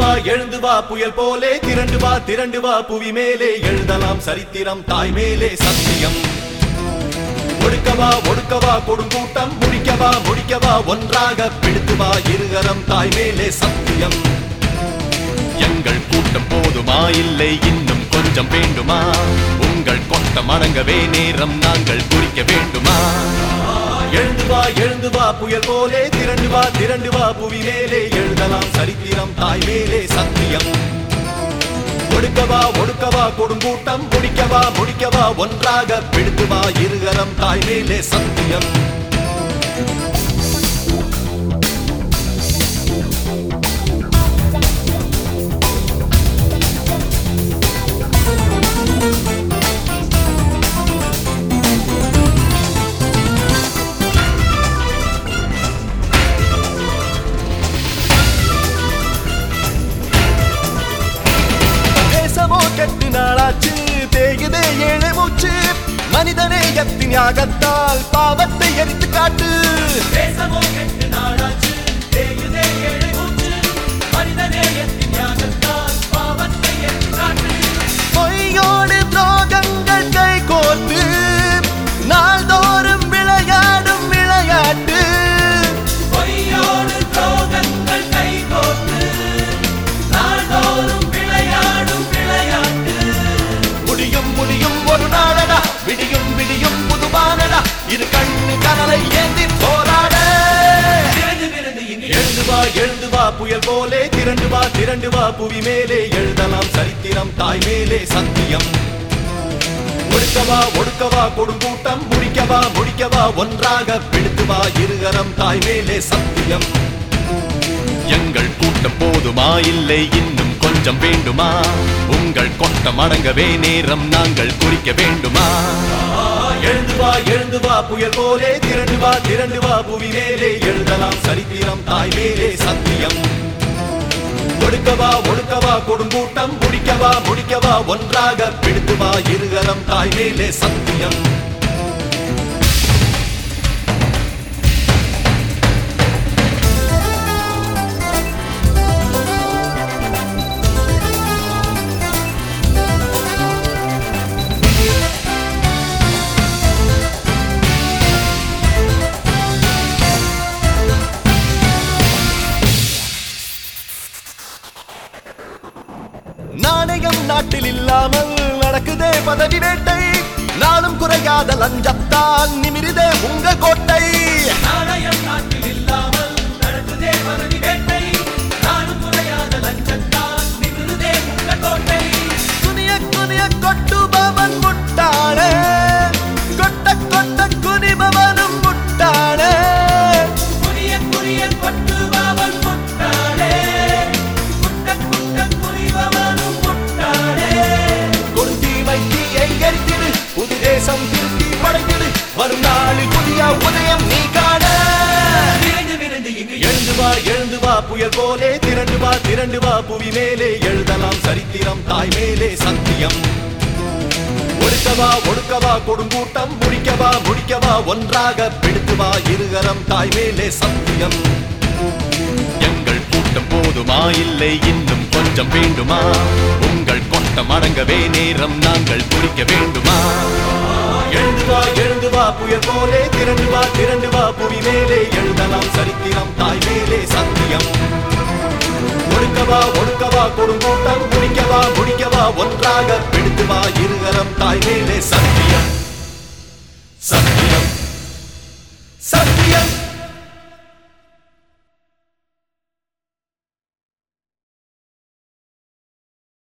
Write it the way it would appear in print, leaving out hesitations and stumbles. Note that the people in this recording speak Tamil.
எழுந்து வா புயல் போலே திரண்டு வா புவி மேலே எழுதலாம் சரித்திரம் தாய் மேலே சத்தியம். ஒடுக்கவா கொடுங்கூட்டம் முடிக்கவா ஒன்றாக பிடித்து வா இருகரம் தாய் மேலே சத்தியம். எங்கள் கூட்டம் போதுமா இல்லை இன்னும் கொஞ்சம் வேண்டுமா? உங்கள் கொட்டம் அடங்கவே நேரம் நாங்கள் குறிக்க வேண்டுமா? எழுந்து வா புயல் போலே திரண்டு வா புவி மேலே எழுதலாம் சரித்திரம் தாய் மேலே சத்தியம். ஒடுக்கவா கொடுங்கூட்டம் முடிக்கவா ஒன்றாக பிடித்து வா இருகரம் தாய் மேலே சத்தியம். கெட்டு நாளாச்சு தேயுதே ஏழை மூச்சு மனிதனே எத்தின் யாகத்தால் பாவத்தை எரித்து காட்டு. கெட்டு நாளாச்சு தேயுதே ஏழை மூச்சு மனிதனே எத்தின் யாகத்தால் பாவத்தை எரித்து காட்டு. பொய்யோடு துரோகங்கள் கை கோர்த்து நாள்தோறும் விளையாடும் விளையாட்டு. பொய்யோடு துரோகங்கள் கை கோர்த்து நாள்தோறும் முடியும் ஒரு நாளடா விடியும் புதுவானடா இரு கண்ணு கனலை ஏந்தி போராட. எழுந்து வா புயல் போலே திரண்டு வா புவி மேலே எழுதலாம் சரித்திரம் தாய் மேலே சத்தியம். ஒடுக்கவா கொடுங்கூட்டம் முடிக்கவா ஒன்றாக பிடித்து வா இருகரம் தாய் மேலே சத்தியம். எங்கள் கூட்டம் போதுமா இல்லை இன்னும் கொஞ்சம் வேண்டுமா? உங்கள் கொட்டம் அடங்கவே நேரம் நாங்கள் குறிக்க வேண்டுமா? எழுந்து வா புயல் போலே திரண்டு வா புவி மேலே எழுதலாம் சரித்திரம் தாய் மேலே சத்தியம். ஒடுக்கவா கொடுங்கூட்டம் முடிக்கவா ஒன்றாக பிடித்து வா இருகரம் தாய் மேலே சத்தியம். நாணயம் நாட்டில் இல்லாமல் நடக்குதே பதவி வேட்டை நாளும் குறையாத லஞ்சத்தால் நிமிருதே உங்க கோட்டை. நாணயம் நாட்டில் இல்லாமல் நடக்குதே பதவி வேட்டை நாளும் குறையாத லஞ்சத்தால் நிமிருதே உங்க கோட்டை. குனிய கொட்டுபவன் முட்டாளே கொட்ட குனிபவனும் முட்டாளே. குனிய கொட்டுபவன் முட்டாளே புது தேசம் திருத்தி படைத்திடு வரும் நாளில் புதிய உதயம் நீ காண. எழுந்து வா புயல் போலே திரண்டு வா புவி மேலே எழுதலாம் சரித்திரம் தாய் மேலே சத்தியம். ஒடுக்கவா கொடுங்கூட்டம் முடிக்கவா ஒன்றாக பிடித்து வா இருகரம் தாய் மேலே சத்தியம். எங்கள் கூட்டம் போதுமா இல்லை இன்னும் கொஞ்சம் வேண்டுமா? உங்கள் கொட்டம் அடங்கவே நேரம் நாங்கள் குறிக்க வேண்டுமா? எழுந்து வா புயல் போலே திரண்டு வா புவி மேலே எழுதலாம் சரித்திரம் தாய் மேலே சத்தியம். ஒடுக்கவா கொடுங்கூட்டம் முடிக்கவா ஒன்றாக பிடித்து வா இருகரம் தாய் மேலே சத்தியம்.